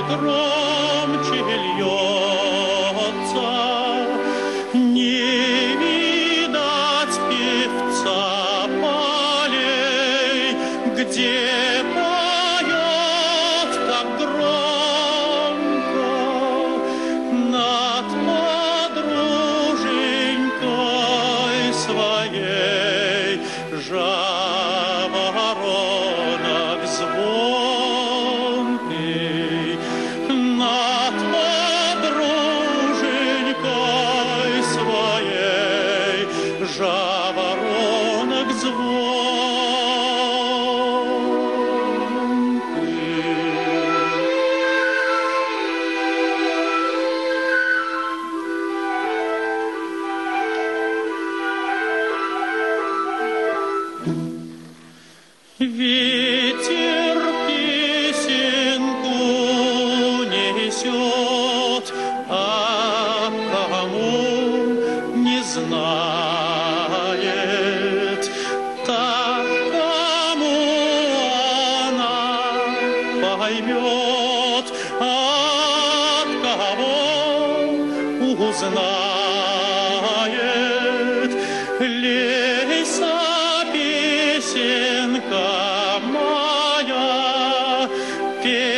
громче льется, не видать певца полей, где поет так громко над подруженькой своей жаворонок звонкий, над подруженькой своей жаворонок звонкий. Ветер песенку несет, а кому не знает, так кому она поймет, от кого узнает. Лейся, песенка моя,